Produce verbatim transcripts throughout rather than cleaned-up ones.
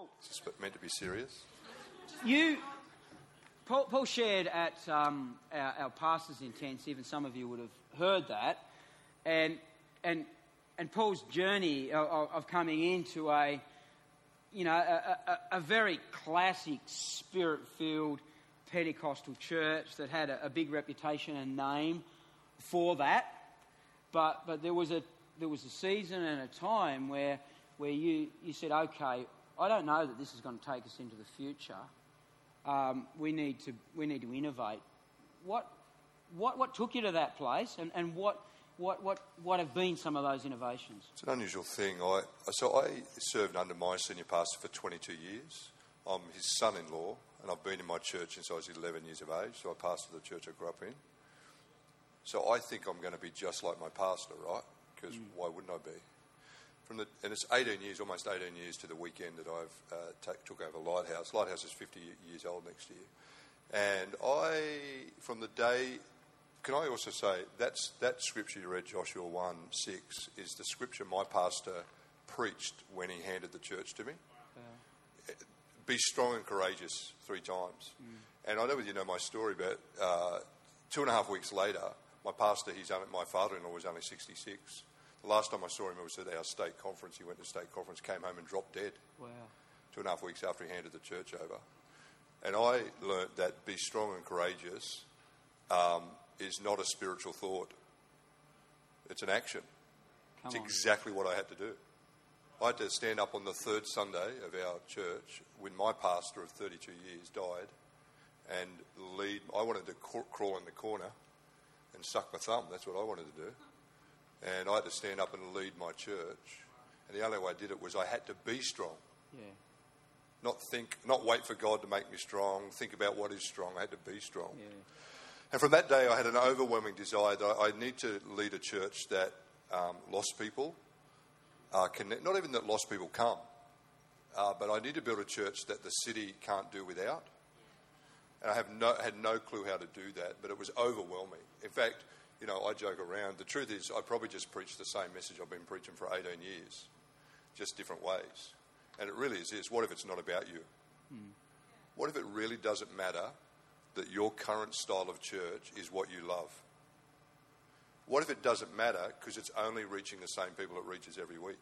Is this meant to be serious? You, Paul, Paul shared at um, our, our Pastors Intensive, and some of you would have heard that, and and and Paul's journey of, of coming into a, you know, a, a, a very classic Spirit-filled Pentecostal church that had a, a big reputation and name for that, but but there was a there was a season and a time where where you you said, okay, I don't know that this is going to take us into the future. Um, we need to we need to innovate. What what what took you to that place, and, and what what what what have been some of those innovations? It's an unusual thing. I so I served under my senior pastor for twenty-two years. I'm his son-in-law, and I've been in my church since I was eleven years of age. So I pastored the church I grew up in. So I think I'm going to be just like my pastor, right? Because mm. why wouldn't I be? From the, and it's eighteen years, almost eighteen years to the weekend that I've uh, take, took over Lighthouse. Lighthouse is fifty years old next year. And I, from the day, can I also say, that's that scripture you read, Joshua one six, is the scripture my pastor preached when he handed the church to me. Yeah. Be strong and courageous three times. Mm. And I know whether you know my story, but uh, two and a half weeks later, my pastor, he's only, my father-in-law was only sixty-six. The last time I saw him, it was at our state conference. He went to state conference, came home and dropped dead. Wow. Two and a half weeks after he handed the church over. And I learnt that be strong and courageous um, is not a spiritual thought. It's an action. Come it's on. exactly what I had to do. I had to stand up on the third Sunday of our church when my pastor of thirty-two years died and lead. I wanted to crawl in the corner and suck my thumb. That's what I wanted to do. And I had to stand up and lead my church. And the only way I did it was I had to be strong. Yeah. Not think, not wait for God to make me strong, think about what is strong. I had to be strong. Yeah. And from that day, I had an overwhelming desire that I need to lead a church that um, lost people uh, connect. Not even that lost people come, uh, but I need to build a church that the city can't do without. And I have no, had no clue how to do that, but it was overwhelming. In fact, you know, I joke around. The truth is, I probably just preached the same message I've been preaching for eighteen years, just different ways. And it really is this. What if it's not about you? Mm. What if it really doesn't matter that your current style of church is what you love? What if it doesn't matter because it's only reaching the same people it reaches every week?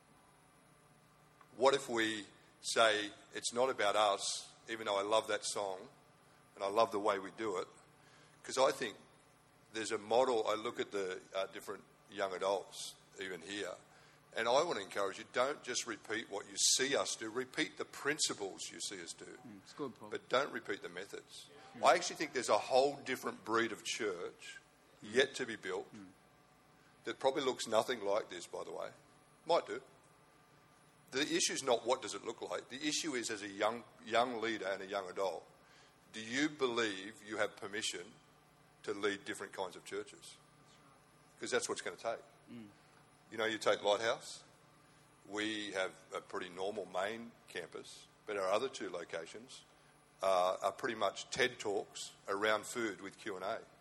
What if we say it's not about us, even though I love that song and I love the way we do it? Because I think there's a model. I look at the uh, different young adults, even here, and I want to encourage you, don't just repeat what you see us do. Repeat the principles you see us do. Mm, it's good, Paul. But don't repeat the methods. Mm. I actually think there's a whole different breed of church yet to be built mm. that probably looks nothing like this, by the way. Might do. The issue is not what does it look like. The issue is, as a young young leader and a young adult, do you believe you have permission to lead different kinds of churches? Because that's what it's going to take. Mm. You know, you take Lighthouse. We have a pretty normal main campus, but our other two locations uh, are pretty much TED Talks around food with Q and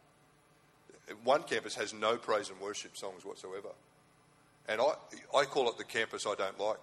A. One campus has no praise and worship songs whatsoever. And I, I call it the campus I don't like.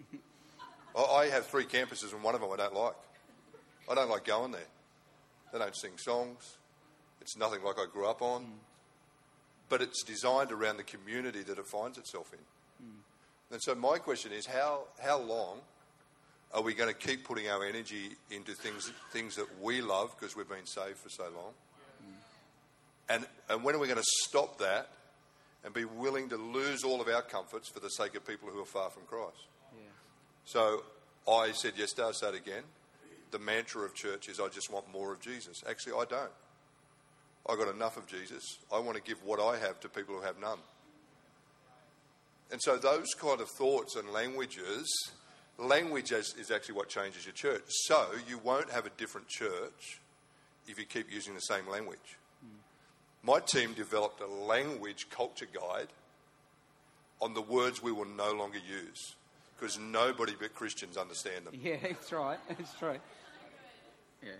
I, I have three campuses and one of them I don't like. I don't like going there. They don't sing songs. It's nothing like I grew up on. Mm. But it's designed around the community that it finds itself in. Mm. And so my question is, how how long are we going to keep putting our energy into things things that we love because we've been saved for so long? Mm. And and when are we going to stop that and be willing to lose all of our comforts for the sake of people who are far from Christ? Yeah. So I said yesterday, I'll say it again, the mantra of church is I just want more of Jesus. Actually, I don't. I got enough of Jesus. I want to give what I have to people who have none. And so those kind of thoughts and languages, language is, is actually what changes your church. So you won't have a different church if you keep using the same language. Mm. My team developed a language culture guide on the words we will no longer use because nobody but Christians understand them. Yeah, that's right. That's true. Yeah.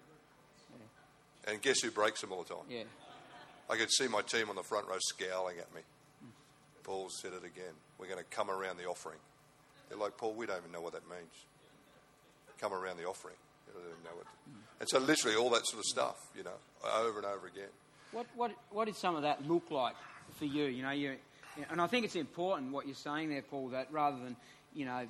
And guess who breaks them all the time? Yeah. I could see my team on the front row scowling at me. Mm. Paul said it again. We're going to come around the offering. They're like, Paul, we don't even know what that means. come around the offering. You know, they didn't know what to, and so literally all that sort of stuff, you know, over and over again. What what what did some of that look like for you? You know, you and I think it's important what you're saying there, Paul. That rather than you know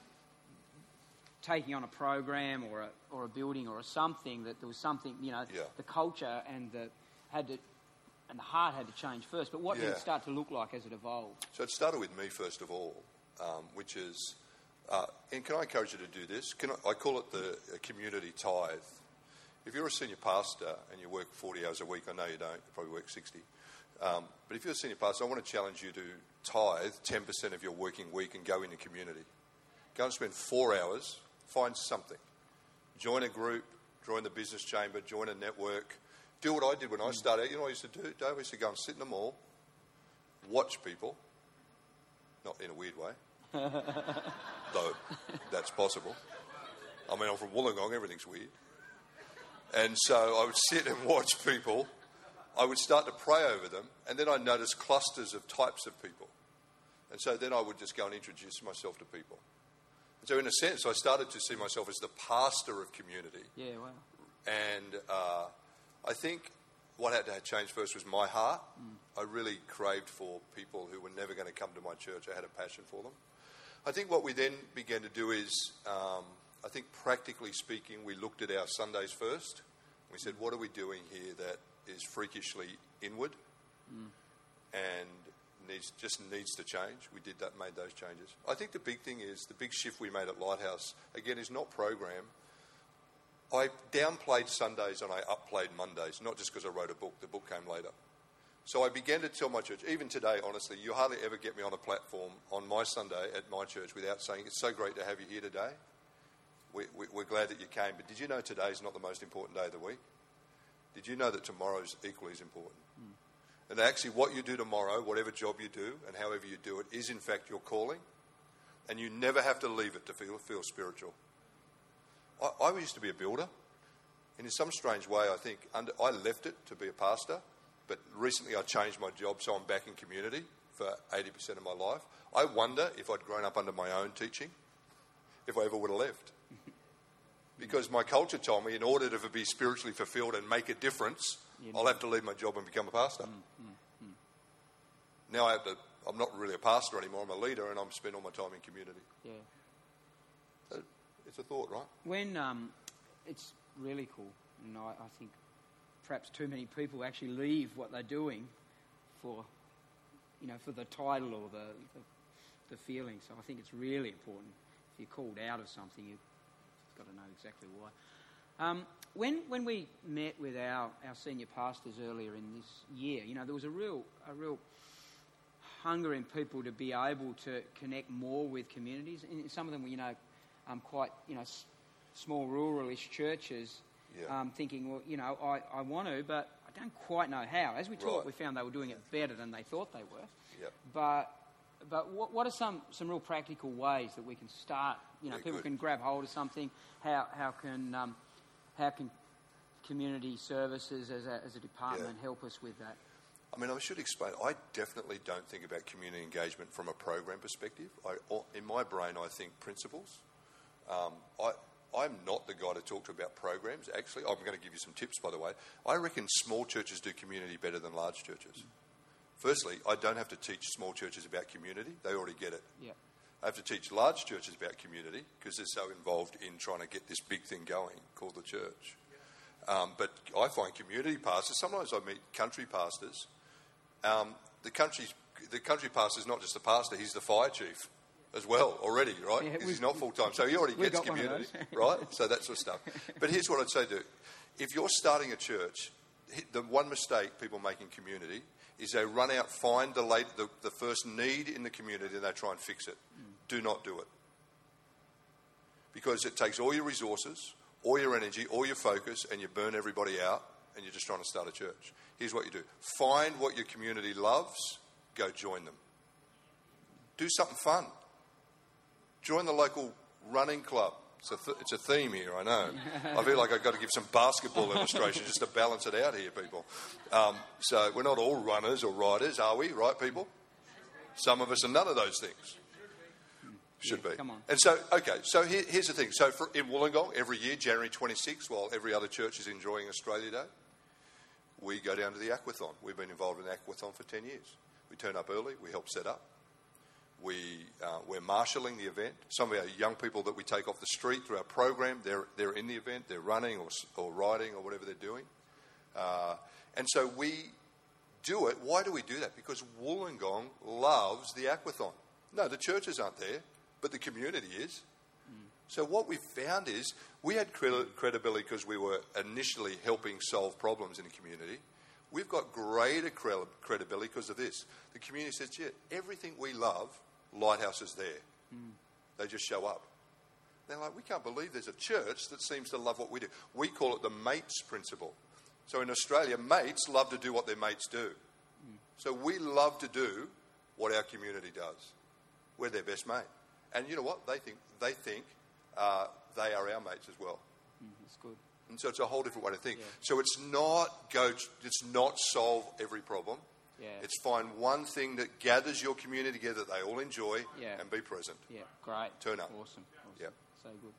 taking on a program or a or a building or a something, that there was something. You know, yeah. the culture and the had to and the heart had to change first. But what yeah. did it start to look like as it evolved? So it started with me first of all, um, which is, uh, and can I encourage you to do this? Can I, I call it the uh, community tithe. If you're a senior pastor and you work forty hours a week, I know you don't, you probably work sixty. Um, but if you're a senior pastor, I want to challenge you to tithe ten percent of your working week and go in the community. Go and spend four hours, find something. Join a group, join the business chamber, join a network. Do what I did when I started. You know what I used to do, Dave? I used to go and sit in the mall, watch people, not in a weird way, though that's possible. I mean, I'm from Wollongong, everything's weird. And so I would sit and watch people. I would start to pray over them, and then I'd notice clusters of types of people. And so then I would just go and introduce myself to people. And so in a sense, I started to see myself as the pastor of community. Yeah, wow. And uh, I think what had to change first was my heart. Mm. I really craved for people who were never going to come to my church. I had a passion for them. I think what we then began to do is... Um, I think practically speaking, we looked at our Sundays first. We said, what are we doing here that is freakishly inward mm. and needs just needs to change? We did that, made those changes. I think the big thing is, the big shift we made at Lighthouse, again, is not program. I downplayed Sundays and I upplayed Mondays, not just because I wrote a book. The book came later. So I began to tell my church, even today, honestly, you hardly ever get me on a platform on my Sunday at my church without saying, it's so great to have you here today. We, we, we're glad that you came, but did you know today's not the most important day of the week? Did you know that tomorrow's equally as important? Mm. And actually what you do tomorrow, whatever job you do and however you do it, is in fact your calling. And you never have to leave it to feel, feel spiritual. I, I used to be a builder. And in some strange way, I think under, I left it to be a pastor. But recently I changed my job, so I'm back in community for eighty percent of my life. I wonder if I'd grown up under my own teaching, if I ever would have left. Because my culture told me in order to be spiritually fulfilled and make a difference, I'll have to leave my job and become a pastor. Mm, mm, mm. Now I have to, I'm not really a pastor anymore, I'm a leader, and I'm spending all my time in community. Yeah. So it's a thought, right? When, um, it's really cool, and I, I think perhaps too many people actually leave what they're doing for, you know, for the title or the, the, the feeling. So I think it's really important. If you're called out of something, you've got to know exactly why. Um, when when we met with our, our senior pastors earlier in this year, you know, there was a real a real hunger in people to be able to connect more with communities. And some of them were, you know, um, quite, you know, s- small ruralish churches. Yeah. Um, thinking, well, you know, I, I want to, but I don't quite know how. As we talked, right. we found they were doing it better than they thought they were. Yep. But but what, what are some, some real practical ways that we can start? You know, yeah, people good. can grab hold of something. How how can um, how can community services as a, as a department yeah. help us with that? I mean, I should explain. I definitely don't think about community engagement from a program perspective. I, in my brain, I think principles. Um, I. I'm not the guy to talk to about programs, actually. I'm going to give you some tips, by the way. I reckon small churches do community better than large churches. Mm. Firstly, I don't have to teach small churches about community. They already get it. Yeah. I have to teach large churches about community because they're so involved in trying to get this big thing going called the church. Um, but I find community pastors, sometimes I meet country pastors. Um, the, country, the country pastor is not just the pastor, he's the fire chief as well already, right? Because yeah, he's not full-time. So he already gets community, right? So that sort of stuff. But here's what I'd say, do. If you're starting a church, the one mistake people make in community is they run out, find the, late, the, the first need in the community, and they try and fix it. Mm. Do not do it. Because it takes all your resources, all your energy, all your focus, and you burn everybody out, and you're just trying to start a church. Here's what you do. Find what your community loves, go join them. Do something fun. Join the local running club. It's a, th- it's a theme here, I know. I feel like I've got to give some basketball illustration just to balance it out here, people. Um, so we're not all runners or riders, are we? Right, people? Some of us are none of those things. Should yeah, be. Come on. And so, okay, so here, here's the thing. So for, in Wollongong, every year, January twenty-sixth, while every other church is enjoying Australia Day, we go down to the Aquathon. We've been involved in the Aquathon for ten years. We turn up early. We help set up. We, uh, we're marshalling the event. Some of our young people that we take off the street through our program, they're, they're in the event. They're running or, or riding or whatever they're doing. Uh, and so we do it. Why do we do that? Because Wollongong loves the Aquathon. No, the churches aren't there, but the community is. Mm. So what we found is we had cred- credibility because we were initially helping solve problems in the community. We've got greater cre- credibility because of this. The community says, yeah, everything we love, Lighthouse is there. Mm. They just show up. They're like, we can't believe there's a church that seems to love what we do. We call it the mates principle. So in Australia, mates love to do what their mates do. Mm. So we love to do what our community does. We're their best mate. And you know what? They think they think uh, they are our mates as well. Mm, that's good. And so it's a whole different way to think. Yeah. So it's not go. It's not solve every problem. Yeah. It's find one thing that gathers your community together that they all enjoy yeah. and be present. Yeah, great. Turn up. Awesome. awesome. Yeah. So good.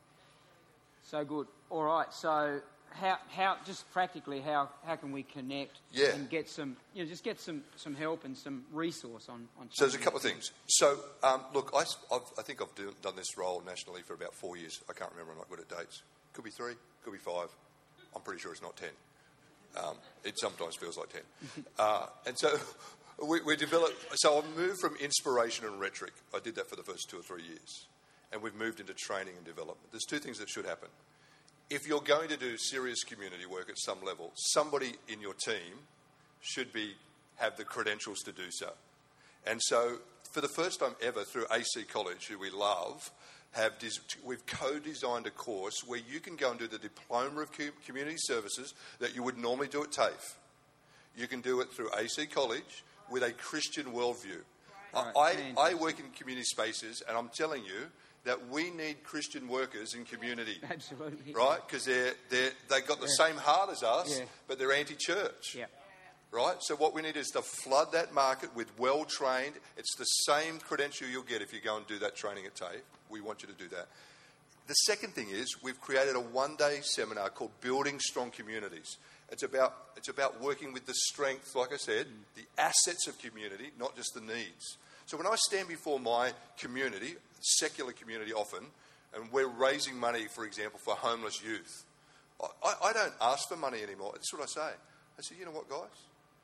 So good. All right. So how how just practically how, how can we connect yeah. and get some you know just get some, some help and some resource on on. So there's a couple of things. So um, look, I, I've, I think I've do, done this role nationally for about four years. I can't remember. I'm not good at dates. Could be three. Could be five. I'm pretty sure it's not ten. Um, it sometimes feels like ten. Uh, and so we, we developed, so I moved from inspiration and rhetoric. I did that for the first two or three years. And we've moved into training and development. There's two things that should happen. If you're going to do serious community work at some level, somebody in your team should be have the credentials to do so. And so for the first time ever through A C College, who we love, Have des- we've co-designed a course where you can go and do the Diploma of Community Services that you would normally do at TAFE. You can do it through A C College with a Christian worldview. Right. I, I work in community spaces, and I'm telling you that we need Christian workers in community. Absolutely. Right? Because they're, they're, they've got the yeah. same heart as us, yeah. but they're anti-church. Yeah. Right? So what we need is to flood that market with well-trained. It's the same credential you'll get if you go and do that training at TAFE. We want you to do that. The second thing is we've created a one-day seminar called Building Strong Communities. It's about, it's about working with the strength, like I said, mm. the assets of community, not just the needs. So when I stand before my community, secular community often, and we're raising money, for example, for homeless youth, I, I, I don't ask for money anymore. That's what I say. I say, you know what, guys?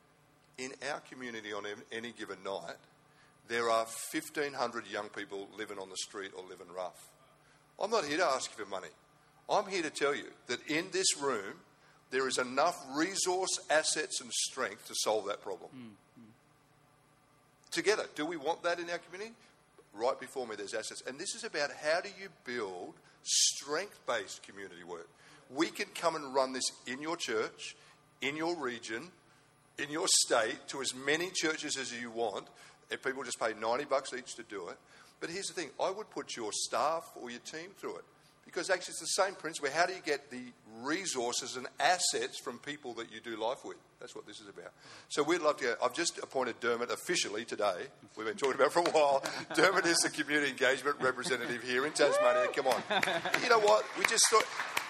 In our community on any given night, there are fifteen hundred young people living on the street or living rough. I'm not here to ask you for money. I'm here to tell you that in this room, there is enough resource, assets and strength to solve that problem. Mm-hmm. Together, do we want that in our community? Right before me, there's assets. And this is about how do you build strength-based community work. We can come and run this in your church, in your region, in your state, to as many churches as you want, if people just pay ninety bucks each to do it. But here's the thing, I would put your staff or your team through it. Because actually it's the same principle. How do you get the resources and assets from people that you do life with? That's what this is about. So we'd love to go. I've just appointed Dermot officially today. We've been talking about it for a while. Dermot is the community engagement representative here in Tasmania. Come on. You know what? We just thought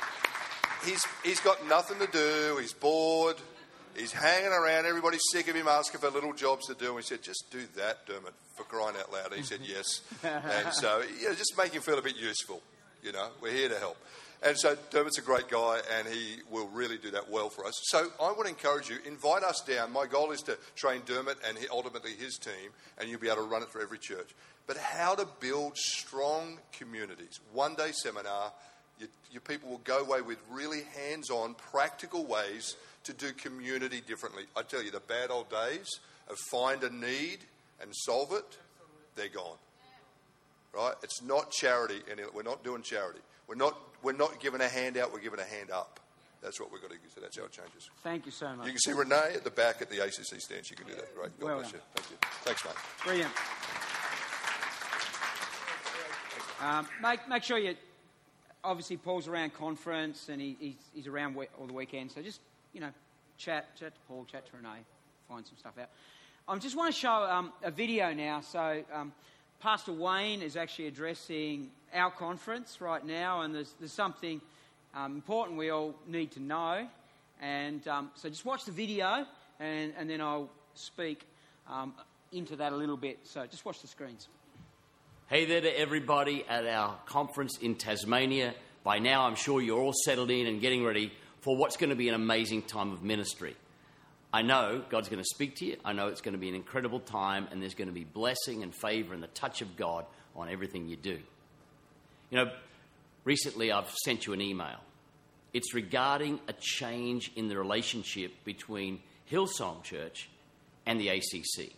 he's he's got nothing to do. He's bored. He's hanging around. Everybody's sick of him asking for little jobs to do. And we said, just do that, Dermot, for crying out loud. And he said, yes. And so, you know, just make him feel a bit useful. You know, we're here to help. And so Dermot's a great guy, and he will really do that well for us. So I want to encourage you, invite us down. My goal is to train Dermot and ultimately his team, and you'll be able to run it for every church. But how to build strong communities. One-day seminar. You, your people will go away with really hands-on, practical ways to do community differently. I tell you, the bad old days of find a need and solve it, they're gone. Right? It's not charity, and we're not doing charity. We're not we're not giving a hand out, we're giving a hand up. That's what we've got to do. So that's how it changes. Thank you so much. You can see Renee at the back at the A C C stand. She can do that. Great. God well bless done. you. Thank you. Thanks, mate. Brilliant. Um, make make sure you. Obviously, Paul's around conference, and he, he's he's around we- all the weekend. So just you know, chat chat to Paul, chat to Renee, find some stuff out. I just want to show um, a video now. So. Um, Pastor Wayne is actually addressing our conference right now, and there's, there's something um, important we all need to know. And um, so just watch the video, and, and then I'll speak um, into that a little bit. So just watch the screens. Hey there to everybody at our conference in Tasmania. By now, I'm sure you're all settled in and getting ready for what's going to be an amazing time of ministry. I know God's going to speak to you. I know it's going to be an incredible time, and there's going to be blessing and favour and the touch of God on everything you do. You know, recently I've sent you an email. It's regarding a change in the relationship between Hillsong Church and the A C C.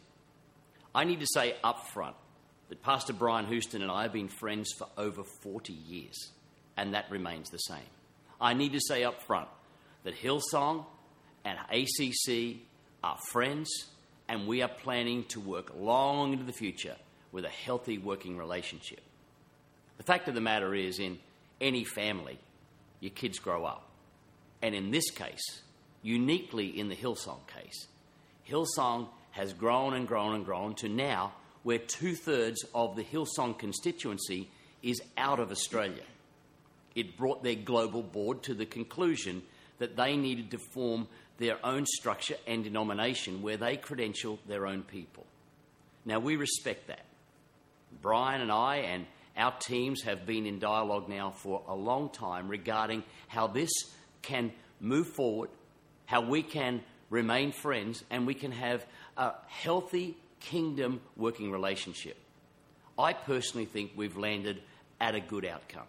I need to say up front that Pastor Brian Houston and I have been friends for over forty years, and that remains the same. I need to say up front that Hillsong and A C C are friends, and we are planning to work long into the future with a healthy working relationship. The fact of the matter is, in any family, your kids grow up. And in this case, uniquely in the Hillsong case, Hillsong has grown and grown and grown to now where two-thirds of the Hillsong constituency is out of Australia. It brought their global board to the conclusion that they needed to form their own structure and denomination where they credential their own people. Now, we respect that. Brian and I and our teams have been in dialogue now for a long time regarding how this can move forward, how we can remain friends, and we can have a healthy kingdom working relationship. I personally think we've landed at a good outcome.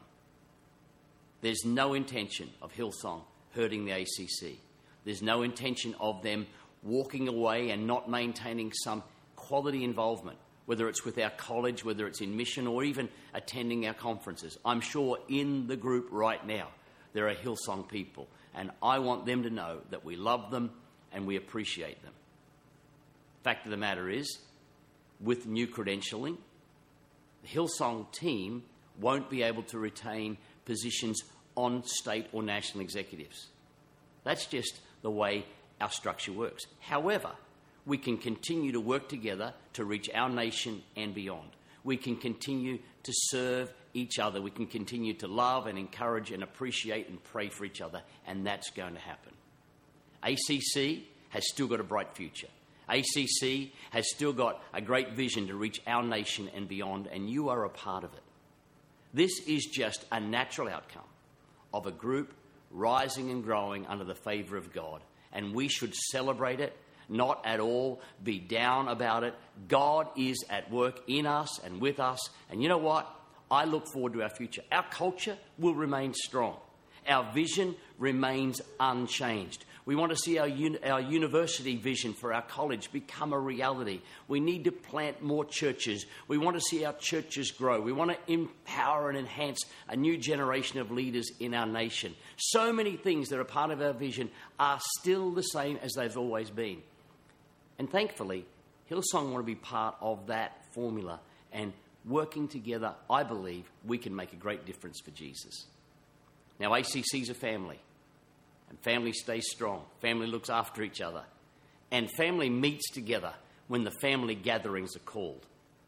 There's no intention of Hillsong hurting the A C C. There's no intention of them walking away and not maintaining some quality involvement, whether it's with our college, whether it's in mission, or even attending our conferences. I'm sure in the group right now there are Hillsong people, and I want them to know that we love them and we appreciate them. Fact of the matter is, with new credentialing, the Hillsong team won't be able to retain positions on state or national executives. That's just the way our structure works. However, we can continue to work together to reach our nation and beyond. We can continue to serve each other. We can continue to love and encourage and appreciate and pray for each other, and that's going to happen. A C C has still got a bright future. A C C has still got a great vision to reach our nation and beyond, and you are a part of it. This is just a natural outcome of a group rising and growing under the favour of God, and we should celebrate it, not at all be down about it. God is at work in us and with us, and you know what? I look forward to our future. Our culture will remain strong. Our vision remains unchanged. We want to see our, uni- our university vision for our college become a reality. We need to plant more churches. We want to see our churches grow. We want to empower and enhance a new generation of leaders in our nation. So many things that are part of our vision are still the same as they've always been. And thankfully, Hillsong want to be part of that formula, and working together, I believe, we can make a great difference for Jesus. Now, A C C's a family, and family stays strong. Family looks after each other, and family meets together when the family gatherings are called.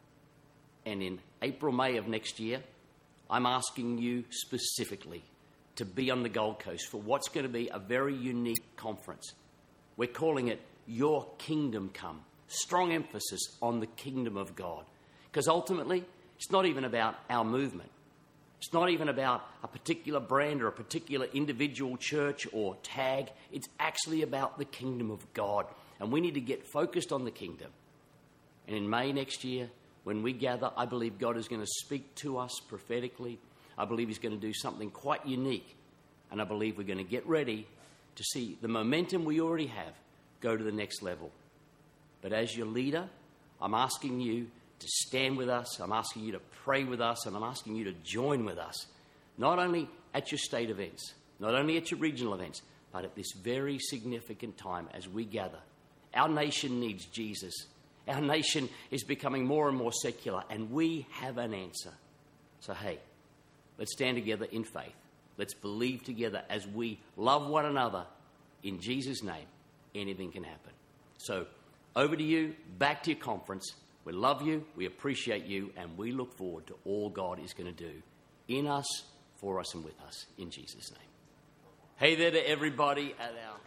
And in April, May of next year, I'm asking you specifically to be on the Gold Coast for what's going to be a very unique conference. We're calling it Your Kingdom Come. Strong emphasis on the kingdom of God. Because ultimately, it's not even about our movement. It's not even about a particular brand or a particular individual church or tag. It's actually about the kingdom of God. And we need to get focused on the kingdom. And in May next year, when we gather, I believe God is going to speak to us prophetically. I believe he's going to do something quite unique. And I believe we're going to get ready to see the momentum we already have go to the next level. But as your leader, I'm asking you to stand with us, I'm asking you to pray with us, and I'm asking you to join with us, not only at your state events, not only at your regional events, but at this very significant time as we gather. Our nation needs Jesus. Our nation is becoming more and more secular, and we have an answer. So, hey, let's stand together in faith. Let's believe together as we love one another. In Jesus' name, anything can happen. So, over to you, back to your conference. We love you, we appreciate you, and we look forward to all God is going to do in us, for us, and with us, in Jesus' name. Hey there to everybody at our...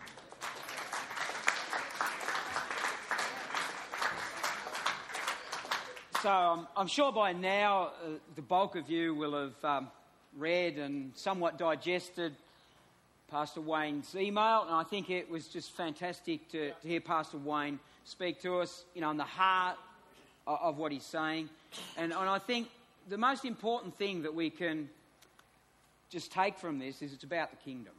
So um, I'm sure by now uh, the bulk of you will have um, read and somewhat digested Pastor Wayne's email, and I think it was just fantastic to, to hear Pastor Wayne speak to us, you know, in the heart of, of what he's saying. And, and I think the most important thing that we can just take from this is it's about the kingdom.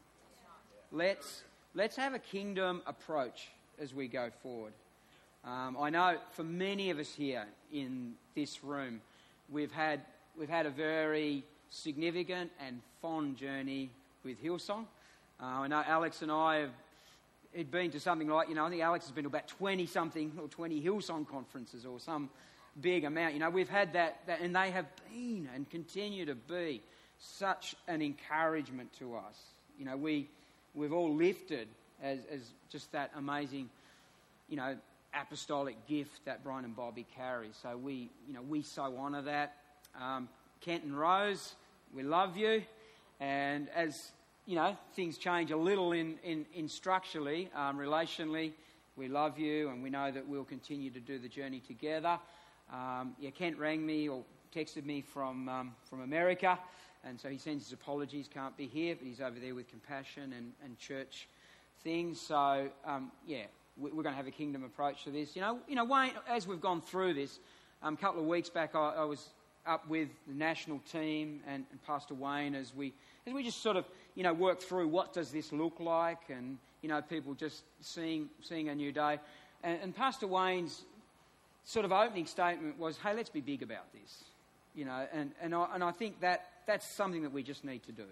Let's, let's have a kingdom approach as we go forward. Um, I know for many of us here in this room, we've had we've had a very significant and fond journey with Hillsong. Uh, I know Alex and I have had been to something like, you know, I think Alex has been to about twenty-something or twenty Hillsong conferences or some big amount. You know, we've had that, that, and they have been and continue to be such an encouragement to us. You know, we, we've all lifted as, as just that amazing, you know, apostolic gift that Brian and Bobby carry. So we, you know, we so honour that. Um, Kent and Rose, we love you. And as, you know, things change a little in, in, in structurally, um, relationally, we love you and we know that we'll continue to do the journey together. Um, yeah, Kent rang me or texted me from um, from America, and so he sends his apologies, can't be here, but he's over there with Compassion and, and church things. So, um, yeah, we're going to have a kingdom approach to this. You know, you know, Wayne, as we've gone through this, um, a couple of weeks back, I, I was up with the national team and, and Pastor Wayne as we as we just sort of, you know, work through what does this look like, and, you know, people just seeing seeing a new day. And, and Pastor Wayne's sort of opening statement was, hey, let's be big about this. You know, and, and, I, and I think that that's something that we just need to do.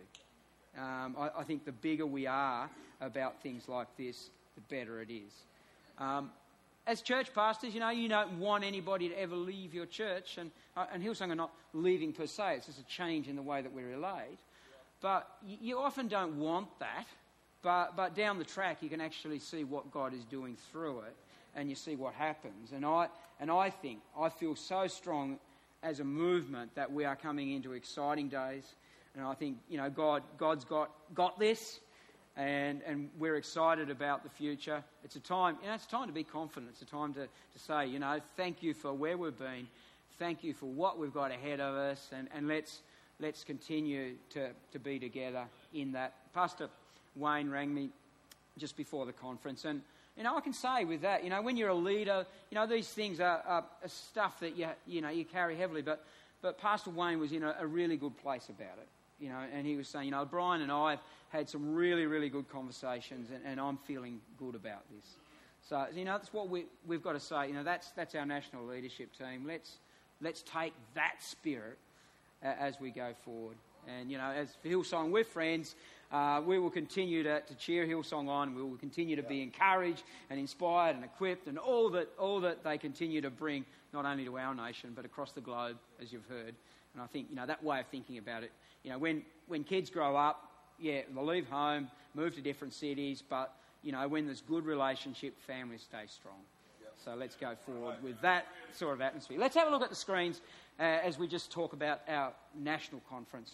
Um, I, I think the bigger we are about things like this, the better it is. Um, as church pastors, you know, you don't want anybody to ever leave your church, and, uh, and Hillsong are not leaving per se, it's just a change in the way that we relate. But you, you often don't want that, but, but down the track you can actually see what God is doing through it, and you see what happens. And I, and I think, I feel so strong as a movement that we are coming into exciting days, and I think, you know, God, God's got, got this. And, and we're excited about the future. It's a time, you know, it's a time to be confident. It's a time to, to say, you know, thank you for where we've been. Thank you for what we've got ahead of us. And, and let's let's continue to, to be together in that. Pastor Wayne rang me just before the conference. And, you know, I can say with that, you know, when you're a leader, you know, these things are, are, are stuff that, you, you know, you carry heavily. But, but Pastor Wayne was in a, a really good place about it. You know, and he was saying, you know, Brian and I have had some really, really good conversations, and, and I'm feeling good about this. So, you know, that's what we, we've got to say. You know, that's that's our national leadership team. Let's let's take that spirit uh, as we go forward. And, you know, as for Hillsong, we're friends. Uh, we will continue to, to cheer Hillsong on. We will continue to be encouraged and inspired and equipped, and all that all that they continue to bring, not only to our nation, but across the globe, as you've heard. And I think, you know, that way of thinking about it, you know, when, when kids grow up, yeah, they'll leave home, move to different cities, but, you know, when there's good relationship, families stay strong. Yep. So let's go forward with that sort of atmosphere. Let's have a look at the screens uh, as we just talk about our national conference.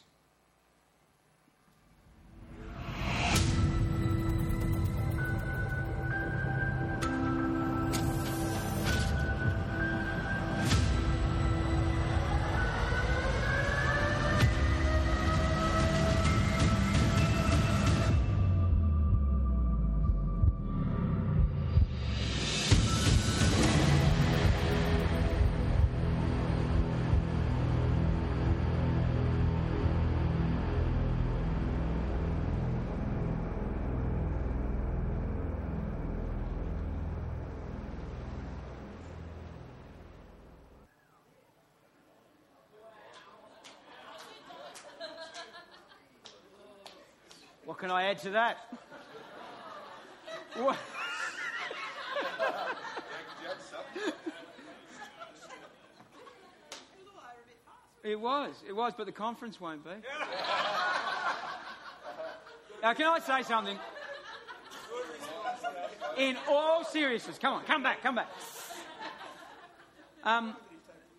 What can I add to that? What? It was, it was, but the conference won't be. Now, can I say something? In all seriousness, come on, come back, come back. Um,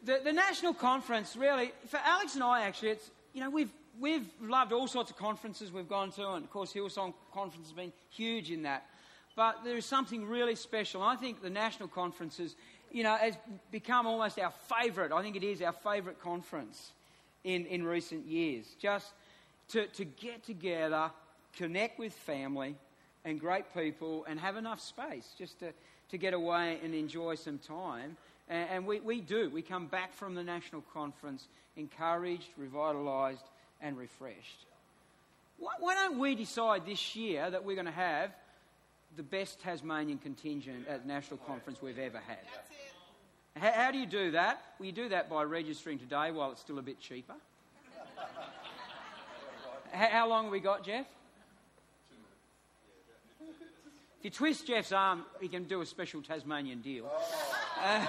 the, the national conference, really, for Alex and I, actually, it's, you know, we've, we've loved all sorts of conferences we've gone to, and of course Hillsong Conference has been huge in that. But there is something really special. I think the national conferences, you know, has become almost our favourite. I think it is our favourite conference in, in recent years. Just to, to get together, connect with family and great people and have enough space just to, to get away and enjoy some time. And, and we, we do. We come back from the national conference encouraged, revitalised and refreshed. Why, why don't we decide this year that we're going to have the best Tasmanian contingent at the national conference we've ever had? How, how do you do that? Well, you do that by registering today while it's still a bit cheaper. how, how long have we got, Jeff? If you twist Jeff's arm, he can do a special Tasmanian deal. Uh,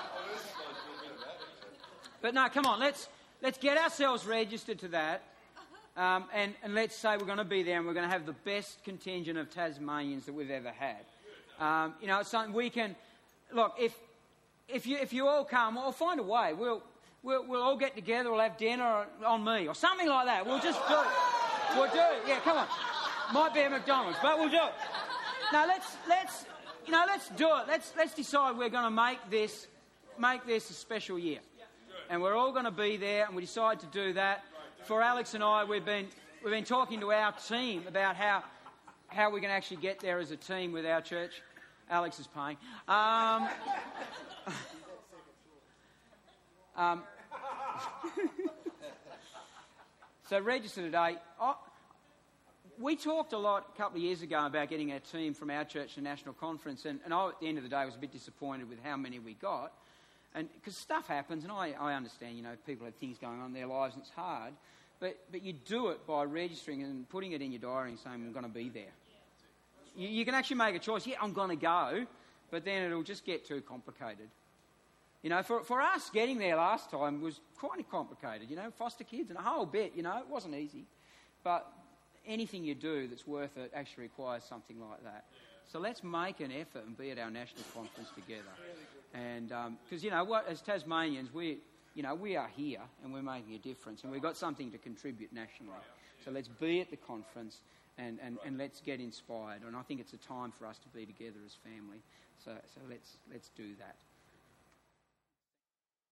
but no, come on, let's let's get ourselves registered to that. Um, and, and let's say we're going to be there and we're going to have the best contingent of Tasmanians that we've ever had. Um, you know, it's something we can... Look, if if you if you all come, we'll find a way. We'll, we'll, we'll all get together, we'll have dinner on me or something like that. We'll just do it. We'll do it. Yeah, come on. Might be at McDonald's, but we'll do it. No, let's, let's, you know, let's do it. Let's, let's decide we're going to make this, make this a special year. And we're all going to be there and we decide to do that. For Alex and I, we've been we've been talking to our team about how how we can actually get there as a team with our church. Alex is paying. Um, um, so register today. Oh, we talked a lot a couple of years ago about getting our team from our church to national conference, and, and I, at the end of the day, was a bit disappointed with how many we got. And because stuff happens, and I, I understand, you know, people have things going on in their lives and it's hard, but, but you do it by registering and putting it in your diary and saying, I'm going to be there. You, you can actually make a choice, yeah, I'm going to go, but then it'll just get too complicated. You know, for, for us, getting there last time was quite complicated, you know, foster kids and a whole bit, you know, it wasn't easy. But anything you do that's worth it actually requires something like that. So let's make an effort and be at our national conference together. And because, um, you know, what as Tasmanians, we, you know, we are here and we're making a difference and we've got something to contribute nationally. So let's be at the conference and, and, and let's get inspired. And I think it's a time for us to be together as family. So, so let's, let's do that.